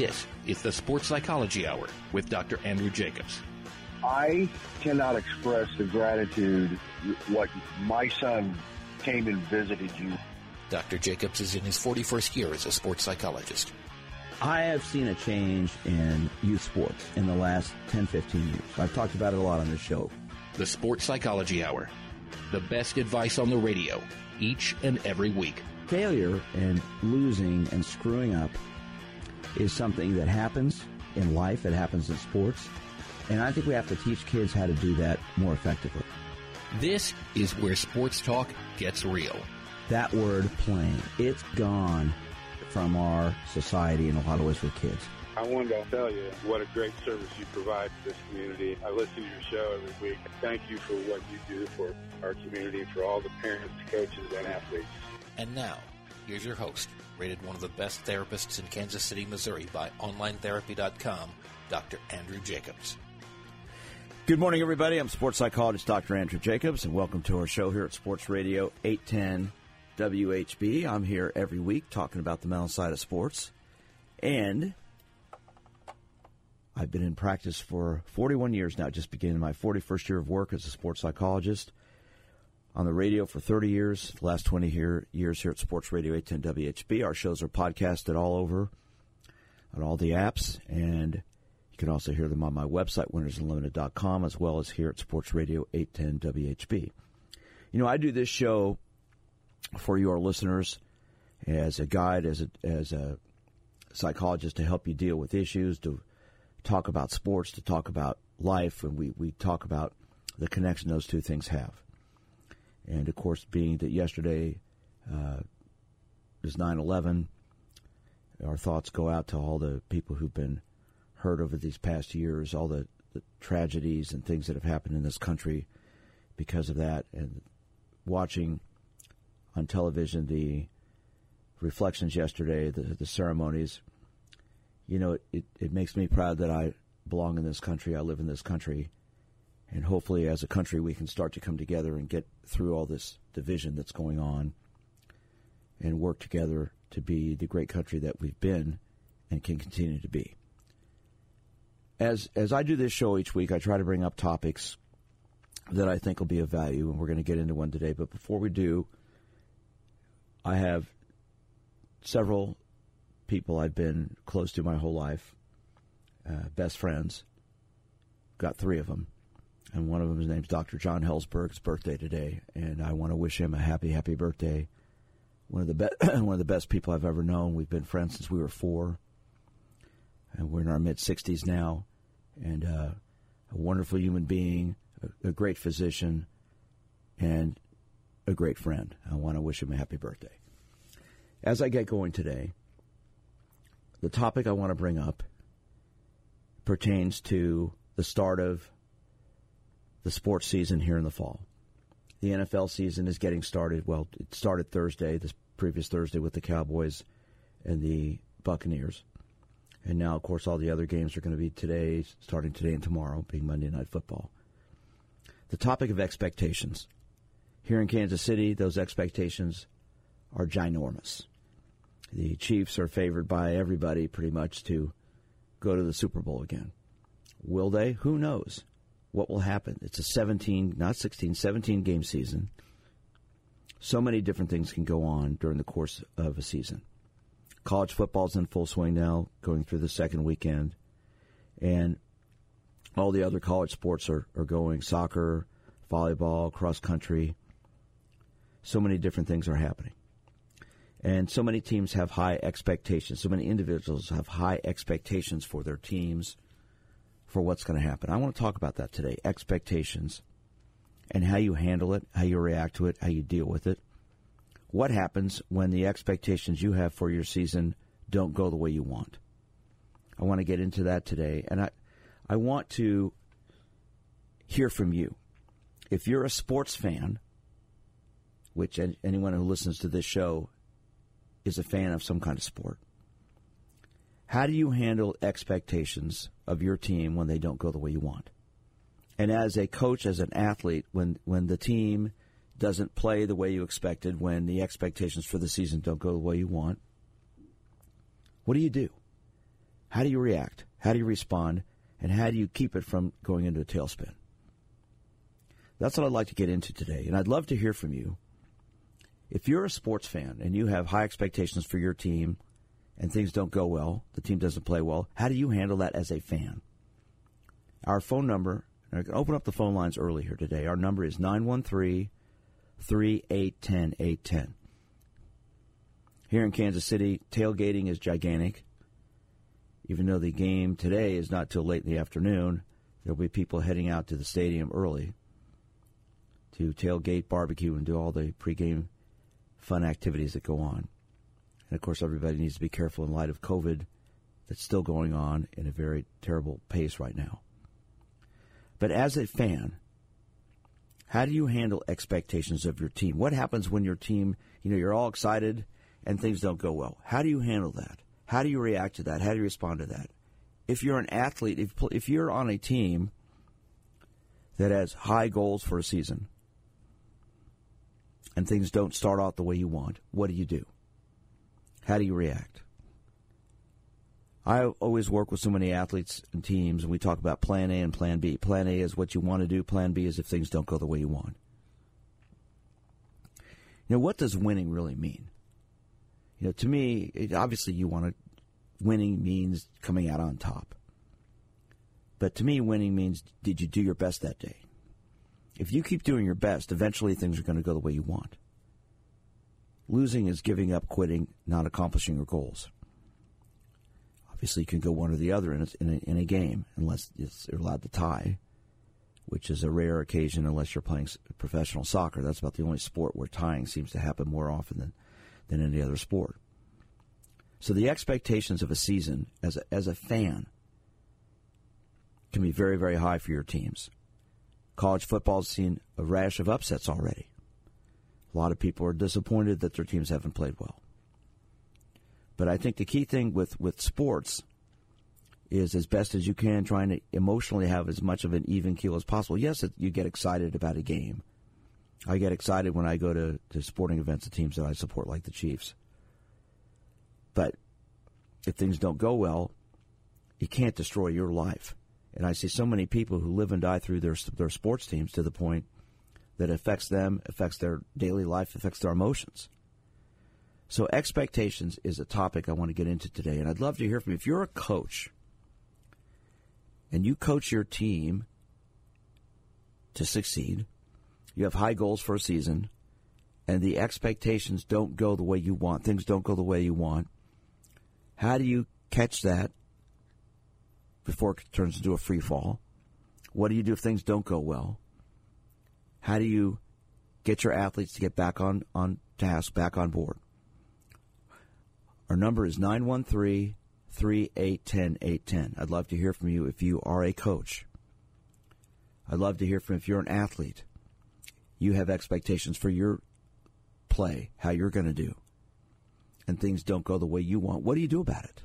This is the Sports Psychology Hour with Dr. Andrew Jacobs. I cannot express the gratitude what my son came and visited you. Dr. Jacobs is in his 41st year as a sports psychologist. I have seen a change in youth sports in the last 10, 15 years. I've talked about it a lot on this show. The Sports Psychology Hour. The best advice on the radio each and every week. Failure and losing and screwing up is something that happens in life. It happens in sports. And I think we have to teach kids how to do that more effectively. This is where sports talk gets real. That word playing, it's gone from our society in a lot of ways with kids. I wanted to tell you what a great service you provide to this community. I listen to your show every week. Thank you for what you do for our community, for all the parents, coaches, and athletes. And now, here's your host, rated one of the best therapists in Kansas City, Missouri by OnlineTherapy.com, Dr. Andrew Jacobs. Good morning, everybody. I'm sports psychologist Dr. Andrew Jacobs, and welcome to our show here at Sports Radio 810 WHB. I'm here every week talking about the mental side of sports, and I've been in practice for 41 years now, just beginning my 41st year of work as a sports psychologist. On the radio for 30 years, the last 20 years here at Sports Radio 810 WHB. Our shows are podcasted all over on all the apps, and you can also hear them on my website, winnersunlimited.com, as well as here at Sports Radio 810 WHB. You know, I do this show for your listeners as a guide, as a psychologist to help you deal with issues, to talk about sports, to talk about life, and we talk about the connection those two things have. And, of course, being that yesterday is 9/11, our thoughts go out to all the people who've been hurt over these past years, all the tragedies and things that have happened in this country because of that. And watching on television the reflections yesterday, the ceremonies, you know, it makes me proud that I belong in this country, I live in this country. And hopefully, as a country, we can start to come together and get through all this division that's going on and work together to be the great country that we've been and can continue to be. As I do this show each week, I try to bring up topics that I think will be of value, and we're going to get into one today. But before we do, I have several people I've been close to my whole life, best friends. Got three of them. And one of them, his name's Dr. John Hellsberg's birthday today, and I want to wish him a happy, happy birthday. One of the best people I've ever known. We've been friends since we were 4, and we're in our mid-60s now. And a wonderful human being, a great physician, and a great friend. I want to wish him a happy birthday. As I get going today, the topic I want to bring up pertains to the start of the sports season here in the fall. The NFL season is getting started. Well, it started Thursday, this previous Thursday, with the Cowboys and the Buccaneers. And now, of course, all the other games are going to be today, starting today and tomorrow, being Monday Night Football. The topic of expectations. Here in Kansas City, those expectations are ginormous. The Chiefs are favored by everybody pretty much to go to the Super Bowl again. Will they? Who knows what will happen? It's a 17 game season. So many different things can go on during the course of a season. College football's in full swing now, going through the second weekend. And all the other college sports are going. Soccer, volleyball, cross country. So many different things are happening. And so many teams have high expectations. So many individuals have high expectations for their teams, for what's going to happen. I want to talk about that today, expectations, and how you handle it, how you react to it, how you deal with it. What happens when the expectations you have for your season don't go the way you want? I want to get into that today, and I want to hear from you. If you're a sports fan, which anyone who listens to this show is a fan of some kind of sport, how do you handle expectations of your team when they don't go the way you want? And as a coach, as an athlete, when the team doesn't play the way you expected, when the expectations for the season don't go the way you want, what do you do? How do you react? How do you respond? And how do you keep it from going into a tailspin? That's what I'd like to get into today. And I'd love to hear from you. If you're a sports fan and you have high expectations for your team and things don't go well, the team doesn't play well, how do you handle that as a fan? Our phone number, and I can open up the phone lines early here today. Our number is 913-381-810. Here in Kansas City, tailgating is gigantic. Even though the game today is not till late in the afternoon, there'll be people heading out to the stadium early to tailgate, barbecue, and do all the pregame fun activities that go on. And, of course, everybody needs to be careful in light of COVID that's still going on in a very terrible pace right now. But as a fan, how do you handle expectations of your team? What happens when your team, you're all excited and things don't go well? How do you handle that? How do you react to that? How do you respond to that? If you're an athlete, if you're on a team that has high goals for a season and things don't start out the way you want, what do you do? How do you react? I always work with so many athletes and teams, and we talk about Plan A and Plan B. Plan A is what you want to do. Plan B is if things don't go the way you want. What does winning really mean? To me, obviously winning means coming out on top. But to me, winning means, did you do your best that day? If you keep doing your best, eventually things are going to go the way you want. Losing is giving up, quitting, not accomplishing your goals. Obviously, you can go one or the other in a game, unless you're allowed to tie, which is a rare occasion unless you're playing professional soccer. That's about the only sport where tying seems to happen more often than any other sport. So the expectations of a season as a fan can be very, very high for your teams. College football's seen a rash of upsets already. A lot of people are disappointed that their teams haven't played well. But I think the key thing with sports is, as best as you can, trying to emotionally have as much of an even keel as possible. Yes, you get excited about a game. I get excited when I go to sporting events of teams that I support, like the Chiefs. But if things don't go well, you can't destroy your life. And I see so many people who live and die through their sports teams to the point that it affects them, affects their daily life, affects their emotions. So expectations is a topic I want to get into today. And I'd love to hear from you. If you're a coach and you coach your team to succeed, you have high goals for a season, and the expectations don't go the way you want, things don't go the way you want, how do you catch that before it turns into a free fall? What do you do if things don't go well? How do you get your athletes to get back on task, back on board? Our number is 913-381-810. I'd love to hear from you if you are a coach. I'd love to hear from you if you're an athlete. You have expectations for your play, how you're going to do, and things don't go the way you want. What do you do about it?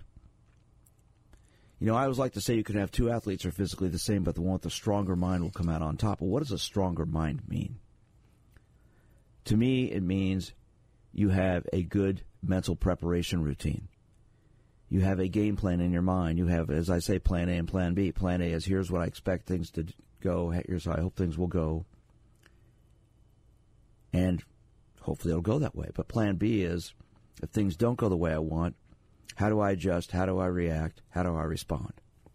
I always like to say you can have two athletes who are physically the same, but the one with the stronger mind will come out on top. But what does a stronger mind mean? To me, it means you have a good mental preparation routine. You have a game plan in your mind. You have, as I say, Plan A and Plan B. Plan A is, here's what I expect things to go. Here's how I hope things will go. And hopefully it'll go that way. But Plan B is, if things don't go the way I want, how do I adjust? How do I react? How do I respond?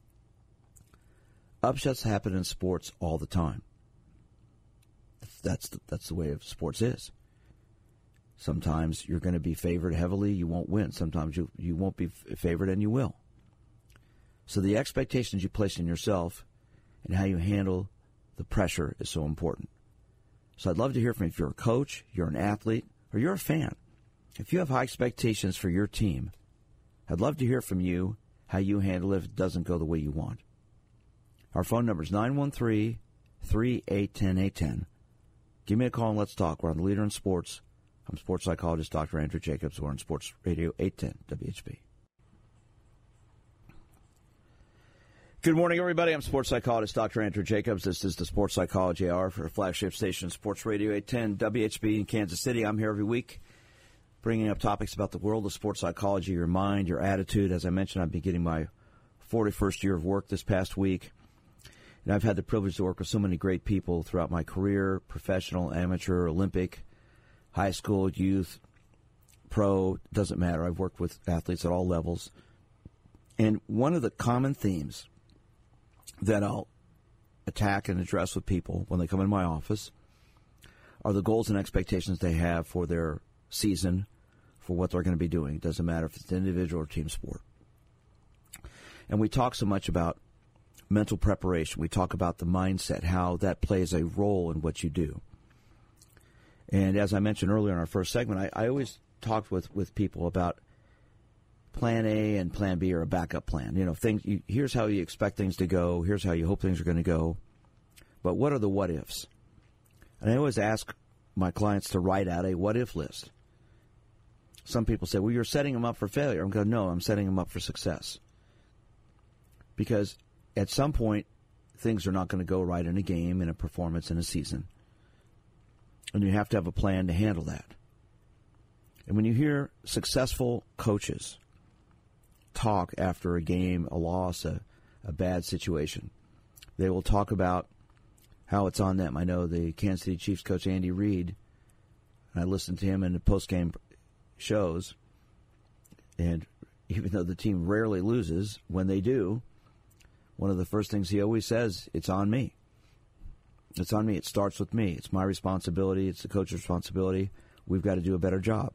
Upsets happen in sports all the time. That's the way of sports is. Sometimes you're going to be favored heavily, you won't win. Sometimes you won't be favored and you will. So the expectations you place in yourself and how you handle the pressure is so important. So I'd love to hear from you. If you're a coach, you're an athlete, or you're a fan. If you have high expectations for your team, I'd love to hear from you how you handle it if it doesn't go the way you want. Our phone number is 913-381-810. Give me a call and let's talk. We're on The Leader in Sports. I'm sports psychologist Dr. Andrew Jacobs. We're on Sports Radio 810 WHB. Good morning, everybody. I'm sports psychologist Dr. Andrew Jacobs. This is the Sports Psychology Hour for flagship station Sports Radio 810 WHB in Kansas City. I'm here every week bringing up topics about the world of sports psychology, your mind, your attitude. As I mentioned, I've been getting my 41st year of work this past week. And I've had the privilege to work with so many great people throughout my career, professional, amateur, Olympic, high school, youth, pro, doesn't matter. I've worked with athletes at all levels. And one of the common themes that I'll attack and address with people when they come in my office are the goals and expectations they have for their season, for what they're going to be doing. It doesn't matter if it's an individual or team sport. And we talk so much about mental preparation. We talk about the mindset, how that plays a role in what you do. And as I mentioned earlier in our first segment, I always talked with people about plan A and plan B, or a backup plan. You know, here's how you expect things to go. Here's how you hope things are going to go. But what are the what ifs? And I always ask my clients to write out a what if list. Some people say, well, you're setting them up for failure. I'm going, no, I'm setting them up for success. Because at some point, things are not going to go right in a game, in a performance, in a season. And you have to have a plan to handle that. And when you hear successful coaches talk after a game, a loss, a bad situation, they will talk about how it's on them. I know the Kansas City Chiefs coach Andy Reid, and I listened to him in the post-game shows, and even though the team rarely loses, when they do, one of the first things he always says, it's on me. It's on me. It starts with me. It's my responsibility. It's the coach's responsibility. We've got to do a better job.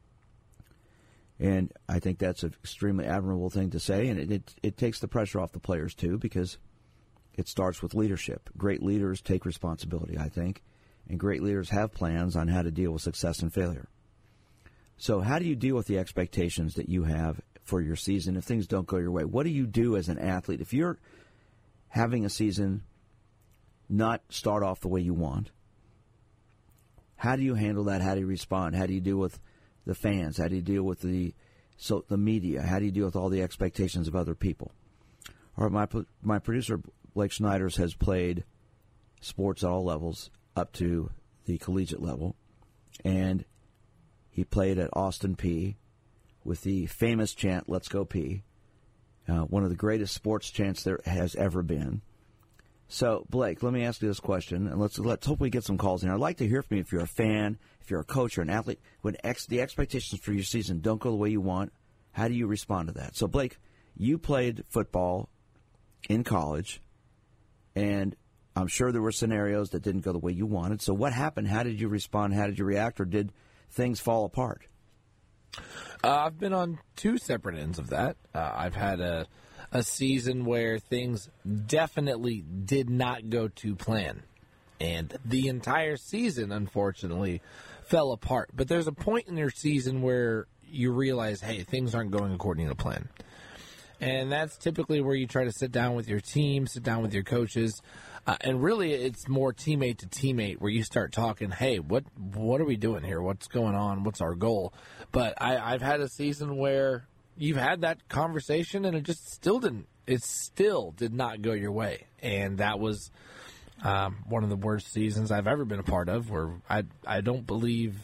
And I think that's an extremely admirable thing to say, and it takes the pressure off the players, too, because it starts with leadership. Great leaders take responsibility, I think, and great leaders have plans on how to deal with success and failure. So how do you deal with the expectations that you have for your season if things don't go your way? What do you do as an athlete? If you're having a season not start off the way you want, how do you handle that? How do you respond? How do you deal with the fans? How do you deal with the media? How do you deal with all the expectations of other people? All right, my producer, Blake Schneiders, has played sports at all levels up to the collegiate level, and he played at Austin Peay with the famous chant, "Let's go Peay," one of the greatest sports chants there has ever been. So, Blake, let me ask you this question, and let's hope we get some calls in. I'd like to hear from you if you're a fan, if you're a coach or an athlete. When the expectations for your season don't go the way you want, how do you respond to that? So, Blake, you played football in college, and I'm sure there were scenarios that didn't go the way you wanted. So what happened? How did you respond? How did you react? Or did things fall apart? I've been on two separate ends of that. I've had a season where things definitely did not go to plan. And the entire season, unfortunately, fell apart. But there's a point in your season where you realize, hey, things aren't going according to plan. And that's typically where you try to sit down with your team, sit down with your coaches. And really, it's more teammate to teammate where you start talking, hey, what are we doing here? What's going on? What's our goal? But I've had a season where you've had that conversation and it still did not go your way. And that was one of the worst seasons I've ever been a part of, where I believe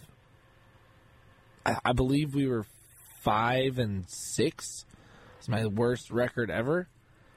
we were 5-6. It's my worst record ever.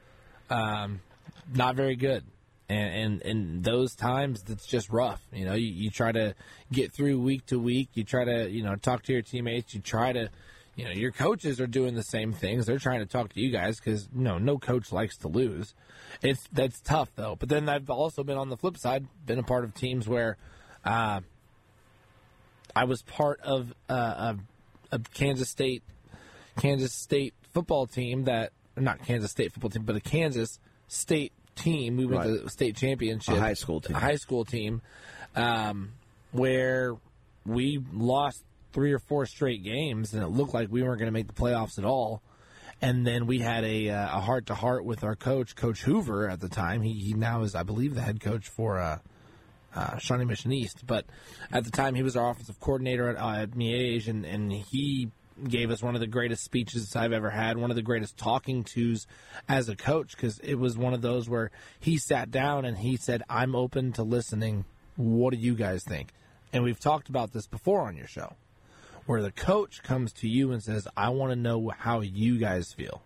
Not very good. And in those times, it's just rough. You know, you try to get through week to week. You try to, talk to your teammates. You try to, your coaches are doing the same things. They're trying to talk to you guys because, no coach likes to lose. That's tough, though. But then I've also been on the flip side, been a part of teams where I was part of a Kansas State football team not Kansas State football team, but a Kansas State team. We went to the state championship. A high school team. Where we lost 3 or 4 straight games, and it looked like we weren't going to make the playoffs at all. And then we had a heart-to-heart with our coach, Coach Hoover, at the time. He now is, I believe, the head coach for Shawnee Mission East. But at the time, he was our offensive coordinator at Miege, and he gave us one of the greatest speeches I've ever had, one of the greatest talking tos as a coach, because it was one of those where he sat down and he said, I'm open to listening. What do you guys think? And we've talked about this before on your show, where the coach comes to you and says, I want to know how you guys feel.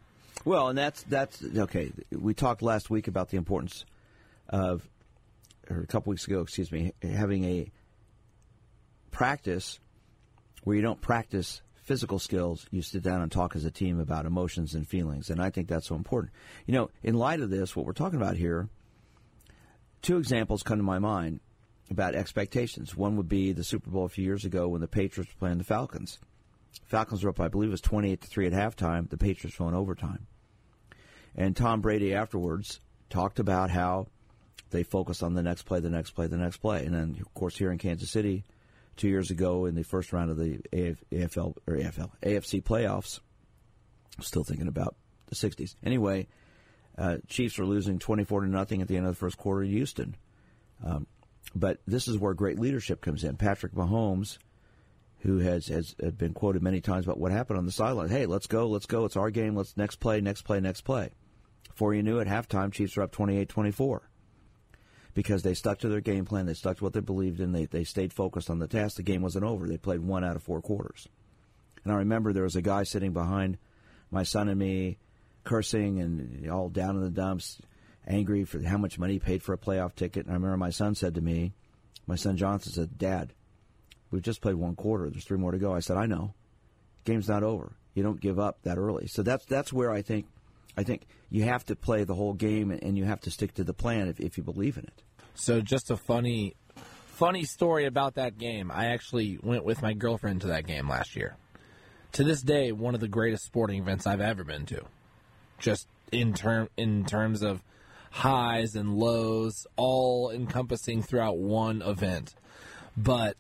Well, and that's okay. We talked last week about the importance of, or a couple weeks ago, excuse me, having a practice where you don't practice physical skills, you sit down and talk as a team about emotions and feelings, and I think that's so important. You know, in light of this, what we're talking about here, two examples come to my mind about expectations. One would be the Super Bowl a few years ago when the Patriots were playing the Falcons. Falcons were up, I believe it was 28-3 at halftime. The Patriots won overtime. And Tom Brady afterwards talked about how they focused on the next play, the next play, the next play. And then, of course, here in Kansas City, 2 years ago in the first round of the AFC playoffs, I'm still thinking about the 60s. Anyway, Chiefs were losing 24-0 at the end of the first quarter in Houston. But this is where great leadership comes in. Patrick Mahomes, who has been quoted many times about what happened on the sideline. Hey, let's go, it's our game, let's next play. Before you knew it, halftime, Chiefs were up 28-24. Because they stuck to their game plan, they stuck to what they believed in, they stayed focused on the task. The game wasn't over. They played 1 out of 4 quarters. And I remember there was a guy sitting behind my son and me, cursing and all down in the dumps, angry for how much money he paid for a playoff ticket. And I remember my son said to me, my son Johnson said, "Dad, we've just played 1 quarter. There's 3 more to go." I said, "I know. Game's not over. You don't give up that early." So that's where I think you have to play the whole game and you have to stick to the plan if you believe in it. So just a funny story about that game. I actually went with my girlfriend to that game last year. To this day, one of the greatest sporting events I've ever been to. Just in terms of highs and lows, all encompassing throughout one event. But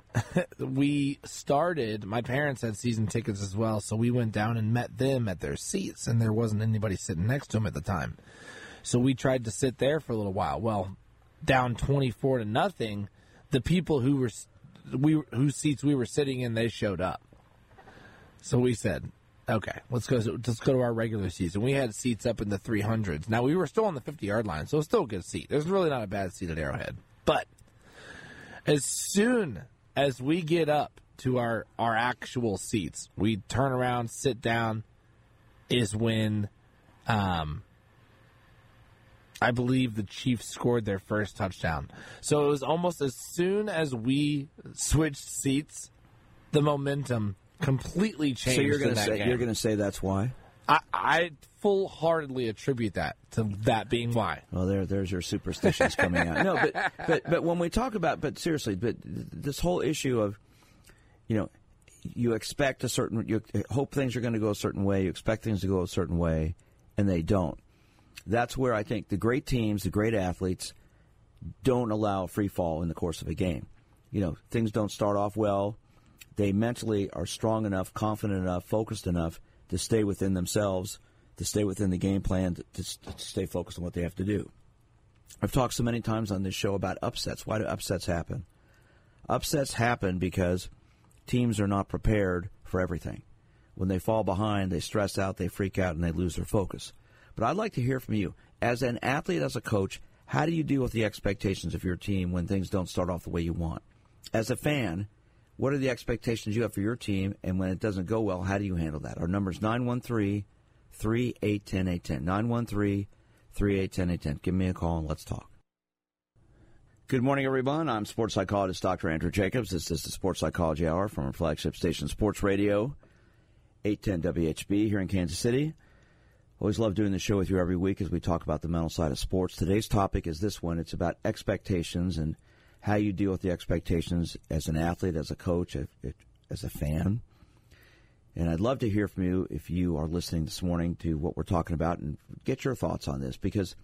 my parents had season tickets as well, so we went down and met them at their seats, and there wasn't anybody sitting next to them at the time. So we tried to sit there for a little while. Well, down 24-0, the people whose seats we were sitting in, they showed up. So we said, okay, let's go to our regular seats. And we had seats up in the 300s. Now, we were still on the 50-yard line, so it was still a good seat. There's really not a bad seat at Arrowhead. But as soon as we get up to our actual seats, we turn around, sit down, is when I believe the Chiefs scored their first touchdown. So it was almost as soon as we switched seats, the momentum completely changed. So you're going to say that's why? I full-heartedly attribute that to that being why. Well, there's your superstitions coming out. No, but when we talk about, but seriously, but this whole issue of, you expect you hope things are going to go a certain way, you expect things to go a certain way, and they don't. That's where I think the great teams, the great athletes, don't allow free fall in the course of a game. Things don't start off well. They mentally are strong enough, confident enough, focused enough to stay within themselves, to stay within the game plan, to stay focused on what they have to do. I've talked so many times on this show about upsets. Why do upsets happen? Upsets happen because teams are not prepared for everything. When they fall behind, they stress out, they freak out, and they lose their focus. But I'd like to hear from you. As an athlete, as a coach, how do you deal with the expectations of your team when things don't start off the way you want? As a fan, what are the expectations you have for your team, and when it doesn't go well, how do you handle that? Our number is 913-381-0810. 913-381-0810. Give me a call and let's talk. Good morning, everyone. I'm sports psychologist Dr. Andrew Jacobs. This is the Sports Psychology Hour from our flagship station, Sports Radio, 810 WHB here in Kansas City. Always love doing the show with you every week as we talk about the mental side of sports. Today's topic is this one. It's about expectations and how you deal with the expectations as an athlete, as a coach, as a fan. And I'd love to hear from you if you are listening this morning to what we're talking about and get your thoughts on this because,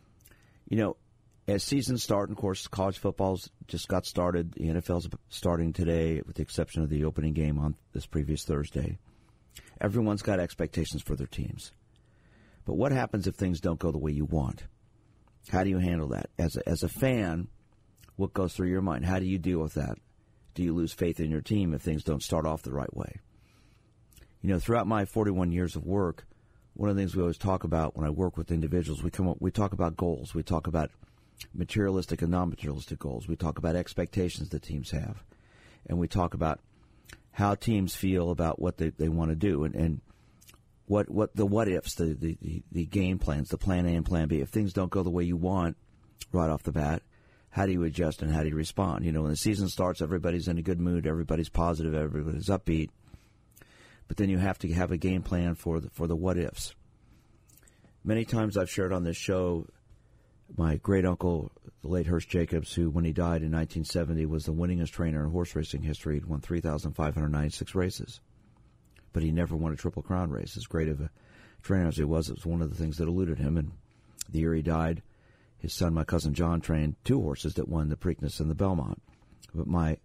as seasons start, and of course, college football's just got started. The NFL's starting today with the exception of the opening game on this previous Thursday. Everyone's got expectations for their teams. But what happens if things don't go the way you want? How do you handle that? As a fan, what goes through your mind? How do you deal with that? Do you lose faith in your team if things don't start off the right way? Throughout my 41 years of work, one of the things we always talk about when I work with individuals, we talk about goals. We talk about materialistic and non-materialistic goals. We talk about expectations that teams have. And we talk about how teams feel about what they want to do. And what ifs, the game plans, the plan A and plan B. If things don't go the way you want right off the bat, how do you adjust and how do you respond? When the season starts, everybody's in a good mood, everybody's positive, everybody's upbeat. But then you have to have a game plan for the what ifs. Many times I've shared on this show my great uncle, the late Hersh Jacobs, who when he died in 1970 was the winningest trainer in horse racing history. He'd won 3,596 races. But he never won a Triple Crown race. As great of a trainer as he was, it was one of the things that eluded him. And the year he died, his son, my cousin John, trained 2 horses that won the Preakness and the Belmont. But my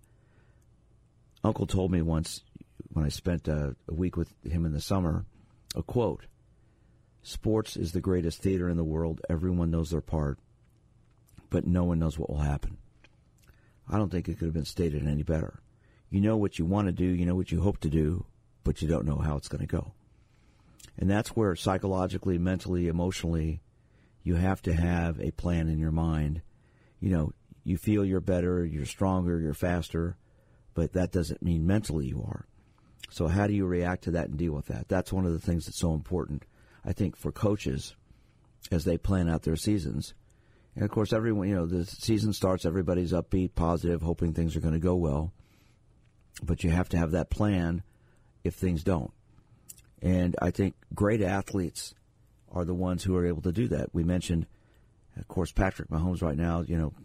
uncle told me once, when I spent a week with him in the summer, a quote: "Sports is the greatest theater in the world. Everyone knows their part, but no one knows what will happen." I don't think it could have been stated any better. You know what you want to do, you know what you hope to do, but you don't know how it's going to go. And that's where psychologically, mentally, emotionally, you have to have a plan in your mind. You feel you're better, you're stronger, you're faster, but that doesn't mean mentally you are. So how do you react to that and deal with that? That's one of the things that's so important, I think, for coaches as they plan out their seasons. And, of course, everyone, the season starts, everybody's upbeat, positive, hoping things are going to go well. But you have to have that plan if things don't. And I think great athletes are the ones who are able to do that. We mentioned, of course, Patrick Mahomes right now,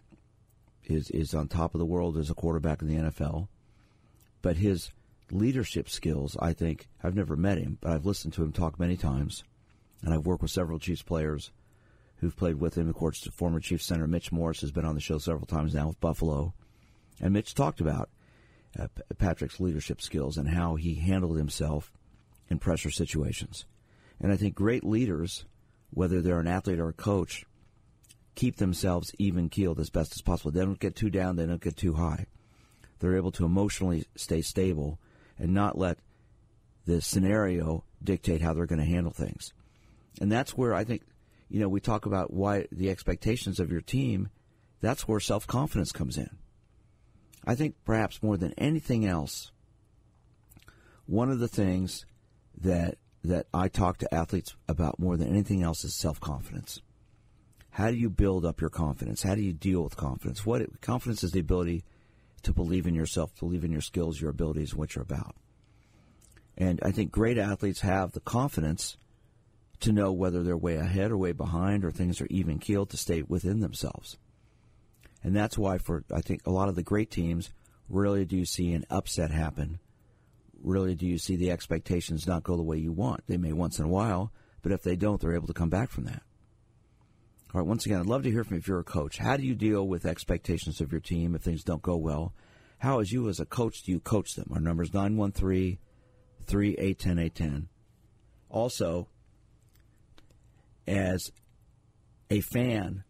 is on top of the world as a quarterback in the NFL. But his leadership skills, I think, I've never met him, but I've listened to him talk many times. And I've worked with several Chiefs players who've played with him. Of course, the former Chiefs center Mitch Morse has been on the show several times now with Buffalo. And Mitch talked about Patrick's leadership skills and how he handled himself in pressure situations. And I think great leaders, whether they're an athlete or a coach, keep themselves even-keeled as best as possible. They don't get too down, they don't get too high. They're able to emotionally stay stable and not let the scenario dictate how they're going to handle things. And that's where I think, we talk about why the expectations of your team, that's where self-confidence comes in. I think perhaps more than anything else, one of the things that I talk to athletes about more than anything else is self-confidence. How do you build up your confidence? How do you deal with confidence? Confidence is the ability to believe in yourself, believe in your skills, your abilities, and what you're about. And I think great athletes have the confidence to know whether they're way ahead or way behind or things are even-keeled to stay within themselves. And that's why I think a lot of the great teams, rarely do you see an upset happen. Rarely do you see the expectations not go the way you want. They may once in a while, but if they don't, they're able to come back from that. All right, once again, I'd love to hear from you if you're a coach. How do you deal with expectations of your team if things don't go well? How, as you as a coach, do you coach them? Our number is 913-381-810-810. Also, as a fan,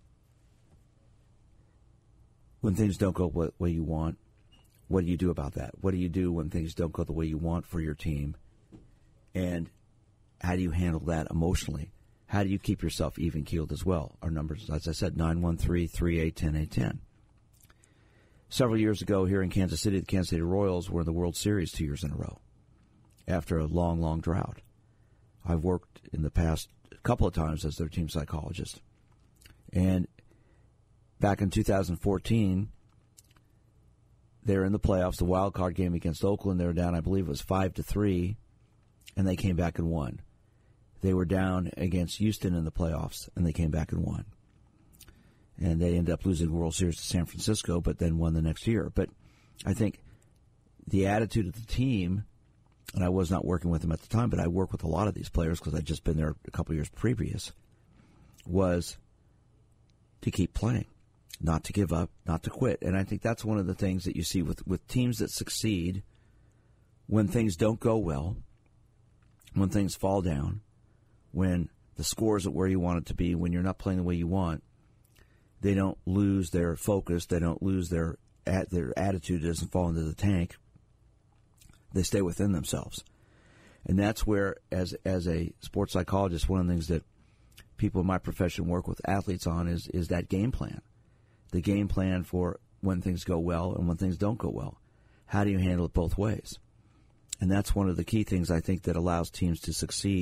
when things don't go the way you want, what do you do about that? What do you do when things don't go the way you want for your team? And how do you handle that emotionally? How do you keep yourself even-keeled as well? Our numbers, as I said, 913-381-810. Several years ago here in Kansas City, the Kansas City Royals were in the World Series 2 years in a row after a long, long drought. I've worked in the past a couple of times as their team psychologist. And back in 2014, they're in the playoffs, the wild card game against Oakland. They were down, I believe it was 5-3, and they came back and won. They were down against Houston in the playoffs, and they came back and won. And they ended up losing the World Series to San Francisco, but then won the next year. But I think the attitude of the team, and I was not working with them at the time, but I work with a lot of these players because I'd just been there a couple of years previous, was to keep playing, not to give up, not to quit. And I think that's one of the things that you see with teams that succeed when things don't go well, when things fall down, when the score isn't where you want it to be, when you're not playing the way you want. They don't lose their focus. They don't lose their attitude. Doesn't fall into the tank. They stay within themselves. And that's where, as a sports psychologist, one of the things that people in my profession work with athletes on is that game plan. The game plan for when things go well and when things don't go well. How do you handle it both ways? And that's one of the key things I think that allows teams to succeed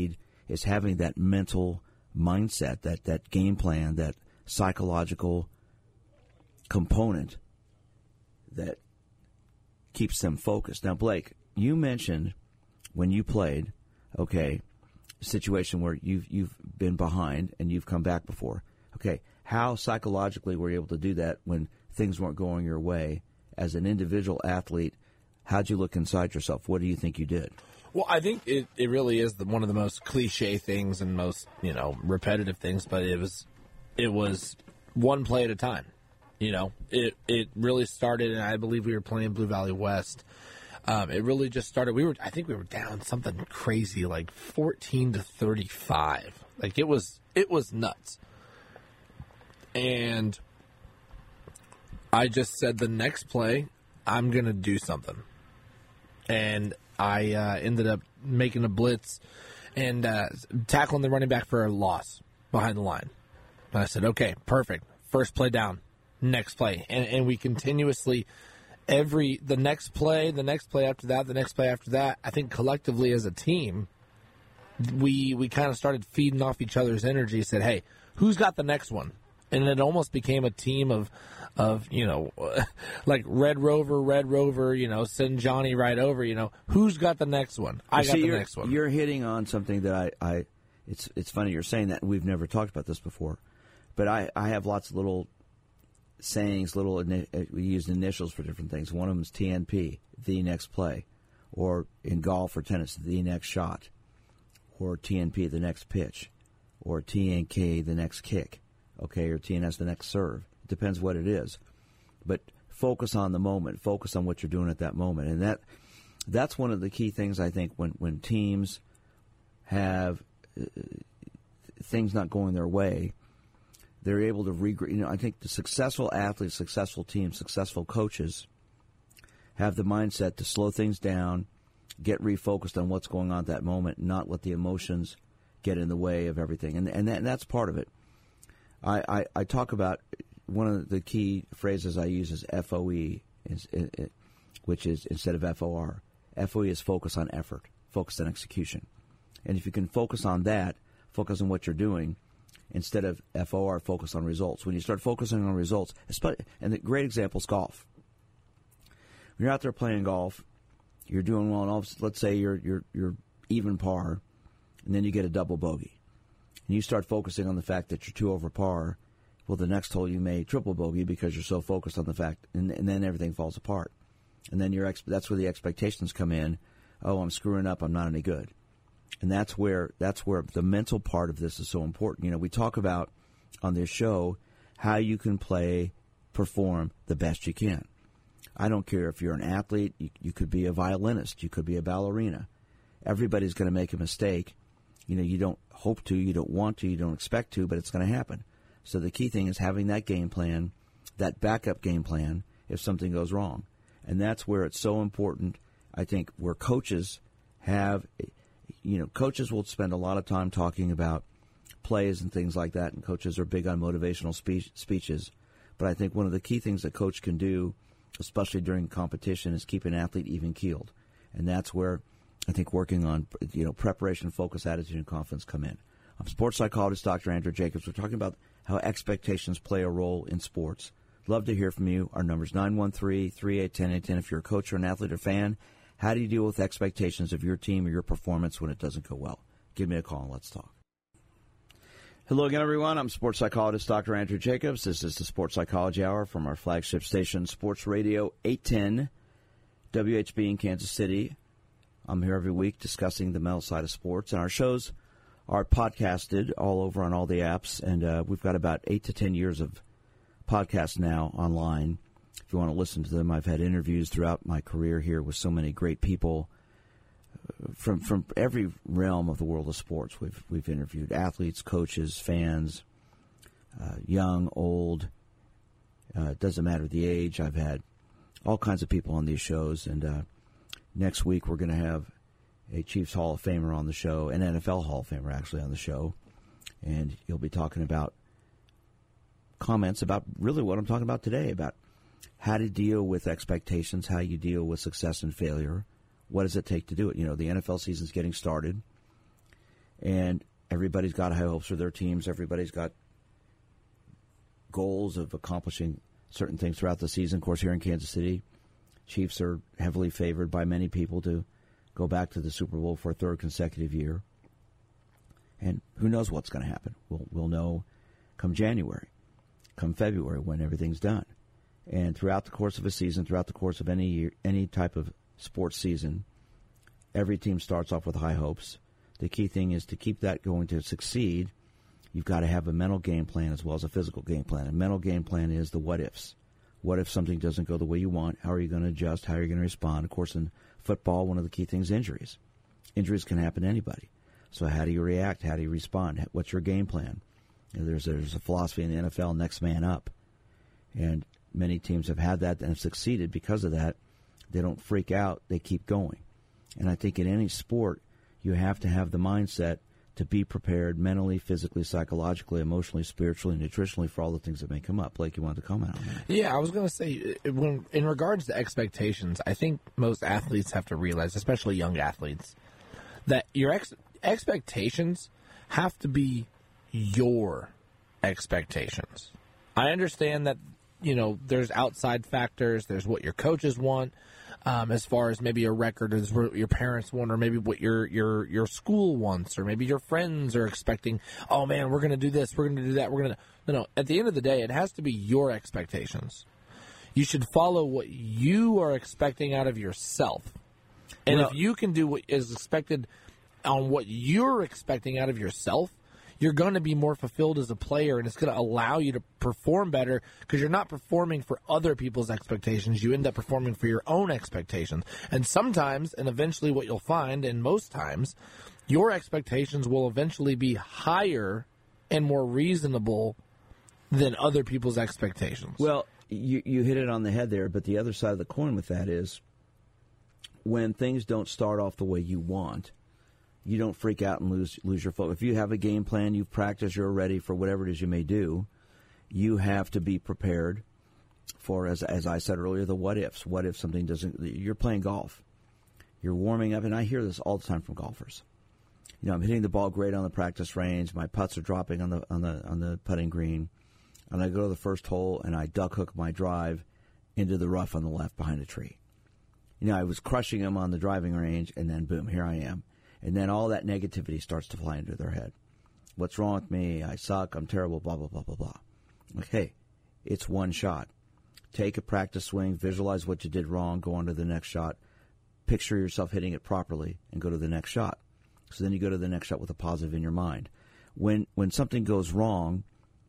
is having that mental mindset, that game plan, that psychological component that keeps them focused. Now, Blake, you mentioned when you played, okay, a situation where you've been behind and you've come back before. Okay, how psychologically were you able to do that when things weren't going your way? As an individual athlete, how'd you look inside yourself? What do you think you did? Well, I think it really is one of the most cliche things and most, repetitive things, but it was one play at a time. It really started, and I believe we were playing Blue Valley West. It really just started. I think we were down something crazy, like 14-35. Like it was nuts. And I just said the next play, I'm going to do something. And I ended up making a blitz and tackling the running back for a loss behind the line. And I said, okay, perfect. First play down, next play. And we continuously, the next play after that, the next play after that, I think collectively as a team, we kind of started feeding off each other's energy, said, hey, who's got the next one? And it almost became a team of like Red Rover, send Johnny right over, who's got the next one? I got the next one. You're hitting on something that it's funny you're saying that. We've never talked about this before. But I have lots of little sayings, we use initials for different things. One of them is TNP, the next play. Or in golf or tennis, the next shot. Or TNP, the next pitch. Or TNK, the next kick. Okay, or TNS, the next serve. It depends what it is. But focus on the moment. Focus on what you're doing at that moment. And that's one of the key things, I think, when teams have things not going their way, they're able to I think the successful athletes, successful teams, successful coaches have the mindset to slow things down, get refocused on what's going on at that moment, not let the emotions get in the way of everything. And that's part of it. I talk about one of the key phrases I use is FOE, which is instead of FOR. FOE is focus on effort, focus on execution. And if you can focus on that, focus on what you're doing, instead of FOR, focus on results. When you start focusing on results, and the great example is golf. When you're out there playing golf, you're doing well, and let's say you're even par, and then you get a double bogey. And you start focusing on the fact that you're 2 over par, well, the next hole you may triple bogey because you're so focused on the fact, and then everything falls apart. And then that's where the expectations come in. Oh, I'm screwing up. I'm not any good. And that's where the mental part of this is so important. We talk about on this show how you can perform the best you can. I don't care if you're an athlete. You could be a violinist. You could be a ballerina. Everybody's going to make a mistake. You don't hope to, you don't want to, you don't expect to, but it's going to happen. So the key thing is having that game plan, that backup game plan, if something goes wrong. And that's where it's so important, I think, where coaches have, coaches will spend a lot of time talking about plays and things like that, and coaches are big on motivational speeches. But I think one of the key things a coach can do, especially during competition, is keep an athlete even-keeled. And that's where I think working on, preparation, focus, attitude, and confidence come in. I'm sports psychologist Dr. Andrew Jacobs. We're talking about how expectations play a role in sports. Love to hear from you. Our number's 913-381-810. If you're a coach or an athlete or fan, how do you deal with expectations of your team or your performance when it doesn't go well? Give me a call and let's talk. Hello again, everyone. I'm sports psychologist Dr. Andrew Jacobs. This is the Sports Psychology Hour from our flagship station, Sports Radio 810, WHB in Kansas City. I'm here every week discussing the mental side of sports, and our shows are podcasted all over on all the apps, and we've got about 8 to 10 years of podcasts now online. If you want to listen to them, I've had interviews throughout my career here with so many great people from every realm of the world of sports. We've interviewed athletes, coaches, fans, young, old. It doesn't matter the age. I've had all kinds of people on these shows, and next week we're going to have a Chiefs Hall of Famer on the show, an NFL Hall of Famer actually on the show, and he'll be talking about comments about really what I'm talking about today, about how to deal with expectations, how you deal with success and failure, what does it take to do it. The NFL season's getting started, And everybody's got high hopes for their teams. Everybody's got goals of accomplishing certain things throughout the season. Of course, here in Kansas City, Chiefs are heavily favored by many people to go back to the Super Bowl for a third consecutive year. And who knows what's going to happen. We'll know come January, come February, when everything's done. And throughout the course of a season, throughout the course of any year, any type of sports season, every team starts off with high hopes. The key thing is to keep that going. To succeed, you've got to have a mental game plan as well as a physical game plan. A mental game plan is the what-ifs. What if something doesn't go the way you want? How are you going to adjust? How are you going to respond? Of course, in football, one of the key things is injuries. Injuries can happen to anybody. So how do you react? How do you respond? What's your game plan? There's a philosophy in the NFL, next man up. And many teams have had that and have succeeded because of that. They don't freak out. They keep going. And I think in any sport, you have to have the mindset to be prepared mentally, physically, psychologically, emotionally, spiritually, nutritionally for all the things that may come up. Blake, you wanted to comment on that? Yeah, I was going to say, in regards to expectations, I think most athletes have to realize, especially young athletes, that your expectations have to be your expectations. I understand that, there's outside factors, there's what your coaches want, as far as maybe a record, or what your parents want, or maybe what your school wants, or maybe your friends are expecting. Oh man, we're going to do this, we're going to do that, we're going to. No. At the end of the day, it has to be your expectations. You should follow what you are expecting out of yourself, and if you can do what is expected on what you're expecting out of yourself, you're going to be more fulfilled as a player, and it's going to allow you to perform better because you're not performing for other people's expectations. You end up performing for your own expectations. And sometimes, and eventually what you'll find, and most times, your expectations will eventually be higher and more reasonable than other people's expectations. Well, you hit it on the head there, but the other side of the coin with that is when things don't start off the way you want, you don't freak out and lose your focus. If you have a game plan, you've practiced, you're ready for whatever it is you may do, you have to be prepared for, as I said earlier, the what-ifs. What if something doesn't... You're playing golf. You're warming up, and I hear this all the time from golfers. I'm hitting the ball great on the practice range. My putts are dropping on the putting green. And I go to the first hole, and I duck hook my drive into the rough on the left behind a tree. I was crushing them on the driving range, and then, boom, here I am. And then all that negativity starts to fly into their head. What's wrong with me? I suck. I'm terrible, blah, blah, blah, blah, blah. Okay, it's one shot. Take a practice swing, visualize what you did wrong, go on to the next shot, picture yourself hitting it properly, and go to the next shot. So then you go to the next shot with a positive in your mind. When something goes wrong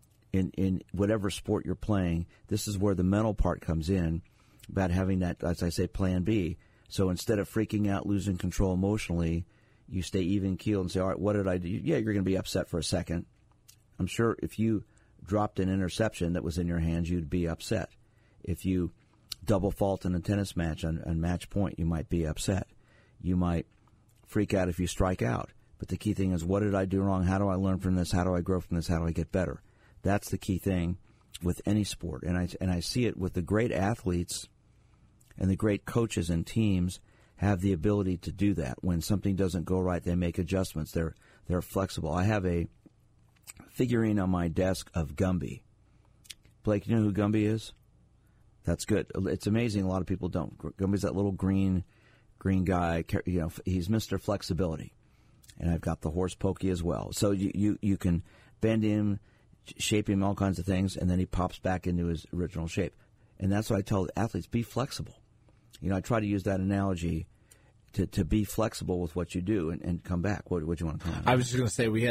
in whatever sport you're playing, this is where the mental part comes in, about having that, as I say, plan B. So instead of freaking out, losing control emotionally, you stay even-keeled and say, all right, what did I do? Yeah, you're going to be upset for a second. I'm sure if you dropped an interception that was in your hands, you'd be upset. If you double fault in a tennis match on match point, you might be upset. You might freak out if you strike out. But the key thing is, what did I do wrong? How do I learn from this? How do I grow from this? How do I get better? That's the key thing with any sport. And I see it with the great athletes and the great coaches and teams have the ability to do that. When something doesn't go right, they make adjustments. They're flexible. I have a figurine on my desk of Gumby. Blake, you know who Gumby is? That's good. It's amazing a lot of people don't. Gumby's that little green guy. He's Mr. Flexibility. And I've got the horse Pokey as well. So you can bend him, shape him, all kinds of things, and then he pops back into his original shape. And that's what I tell athletes, be flexible. I try to use that analogy to be flexible with what you do and come back. What do you want to comment on? I was just going to say we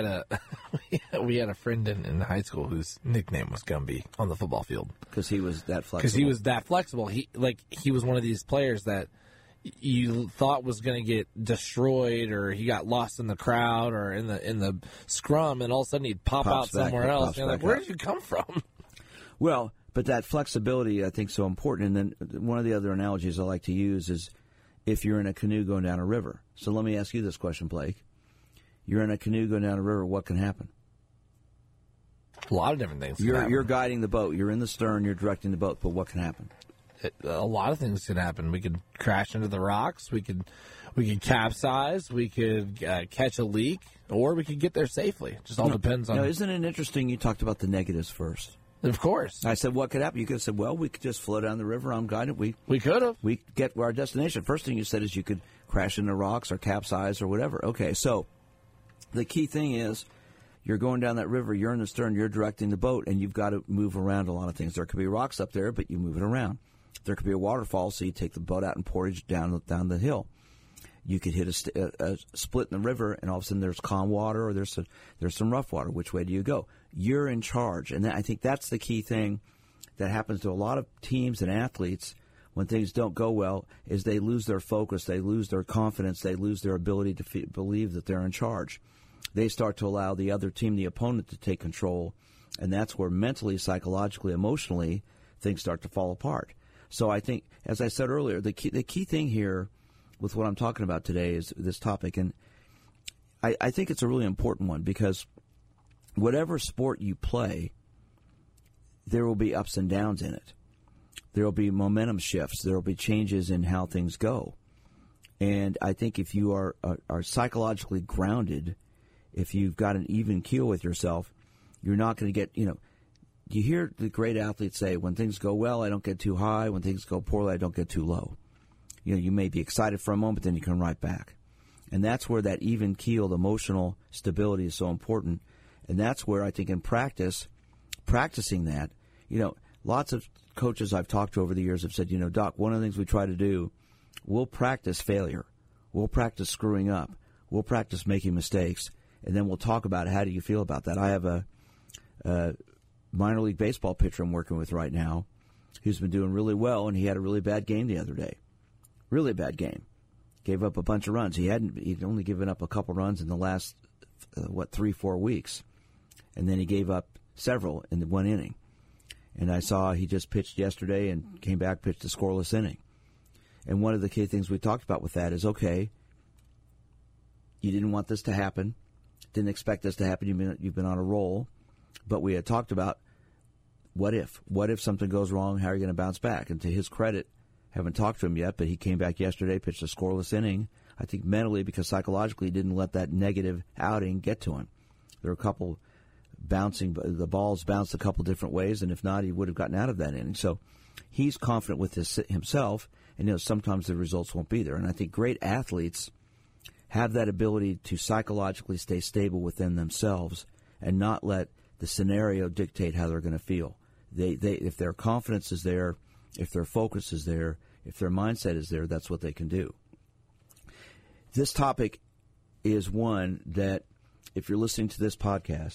had a friend in high school whose nickname was Gumby on the football field because he was that flexible. Because he was that flexible. He was one of these players that you thought was going to get destroyed, or he got lost in the crowd or in the scrum, and all of a sudden he'd pop out somewhere else. You're like, where did you come from? Well, but that flexibility I think is so important. And then one of the other analogies I like to use is if you're in a canoe going down a river. So let me ask you this question, Blake. You're in a canoe going down a river, what can happen? A lot of different things. You're guiding the boat. You're in the stern. You're directing the boat. But what can happen? A lot of things can happen. We could crash into the rocks. We could capsize. We could catch a leak, or we could get there safely. It just all depends on. Now, isn't it interesting? You talked about the negatives first. Of course. I said, what could happen? You could have said, well, we could just flow down the river unguided. We could have. We get our destination. First thing you said is you could crash into rocks or capsize or whatever. Okay, so the key thing is you're going down that river, you're in the stern, you're directing the boat, and you've got to move around a lot of things. There could be rocks up there, but you move it around. There could be a waterfall, so you take the boat out and portage down the hill. You could hit a split in the river, and all of a sudden there's calm water or there's some rough water. Which way do you go? You're in charge, and I think that's the key thing that happens to a lot of teams and athletes when things don't go well, is they lose their focus, they lose their confidence, they lose their ability to believe that they're in charge. They start to allow the other team, the opponent, to take control, and that's where mentally, psychologically, emotionally, things start to fall apart. So I think, as I said earlier, the key thing here with what I'm talking about today is this topic, and I think it's a really important one, because whatever sport you play, there will be ups and downs in it. There will be momentum shifts. There will be changes in how things go. And I think if you are psychologically grounded, if you've got an even keel with yourself, you're not going to get, you hear the great athletes say, when things go well, I don't get too high. When things go poorly, I don't get too low. You may be excited for a moment, then you come right back. And that's where that even keeled emotional stability is so important. And that's where I think in practicing that, lots of coaches I've talked to over the years have said, Doc, one of the things we try to do, we'll practice failure. We'll practice screwing up. We'll practice making mistakes. And then we'll talk about how do you feel about that. I have a minor league baseball pitcher I'm working with right now who's been doing really well, and he had a really bad game the other day. Really bad game. Gave up a bunch of runs. He'd only given up a couple runs in the last, 3-4 weeks. And then he gave up several in the one inning. And I saw he just pitched yesterday and came back, pitched a scoreless inning. And one of the key things we talked about with that is, okay, you didn't want this to happen. Didn't expect this to happen. You've been on a roll. But we had talked about what if? What if something goes wrong? How are you going to bounce back? And to his credit, haven't talked to him yet, but he came back yesterday, pitched a scoreless inning. I think mentally, because psychologically he didn't let that negative outing get to him. There were a couple the balls bounced a couple different ways, and if not, he would have gotten out of that inning. So he's confident with himself, and sometimes the results won't be there. And I think great athletes have that ability to psychologically stay stable within themselves and not let the scenario dictate how they're going to feel. If their confidence is there, if their focus is there, if their mindset is there, that's what they can do. This topic is one that, if you're listening to this podcast,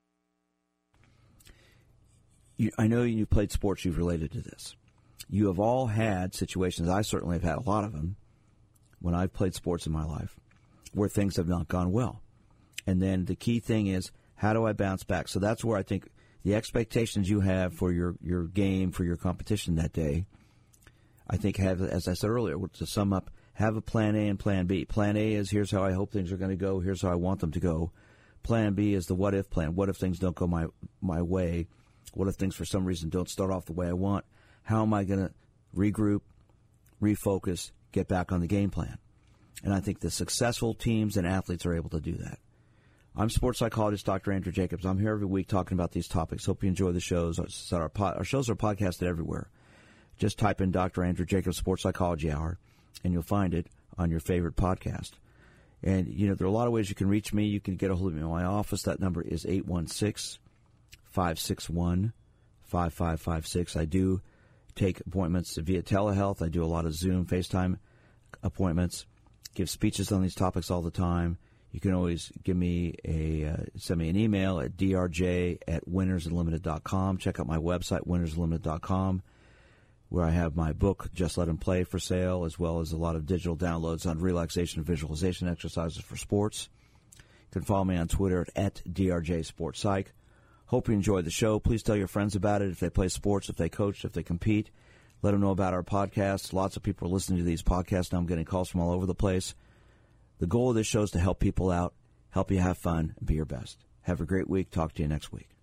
I know you've played sports, you've related to this. You have all had situations, I certainly have had a lot of them, when I've played sports in my life, where things have not gone well. And then the key thing is, how do I bounce back? So that's where I think the expectations you have for your game, for your competition that day, I think have, as I said earlier, to sum up, have a plan A and plan B. Plan A is, here's how I hope things are going to go, here's how I want them to go. Plan B is the what-if plan. What if things don't go my way? What if things for some reason don't start off the way I want? How am I going to regroup, refocus, get back on the game plan? And I think the successful teams and athletes are able to do that. I'm sports psychologist Dr. Andrew Jacobs. I'm here every week talking about these topics. Hope you enjoy the shows. Our shows are podcasted everywhere. Just type in Dr. Andrew Jacobs Sports Psychology Hour, and you'll find it on your favorite podcast. And, there are a lot of ways you can reach me. You can get a hold of me in my office. That number is 816-561-5556. I do take appointments via telehealth. I do a lot of Zoom, FaceTime appointments, give speeches on these topics all the time. You can always send me an email at drj@winnersunlimited.com. Check out my website, winnersunlimited.com, where I have my book, Just Let 'Em Play, for sale, as well as a lot of digital downloads on relaxation and visualization exercises for sports. You can follow me on Twitter at drjsportspsych. Hope you enjoyed the show. Please tell your friends about it if they play sports, if they coach, if they compete. Let them know about our podcasts. Lots of people are listening to these podcasts now. I'm getting calls from all over the place. The goal of this show is to help people out, help you have fun, and be your best. Have a great week. Talk to you next week.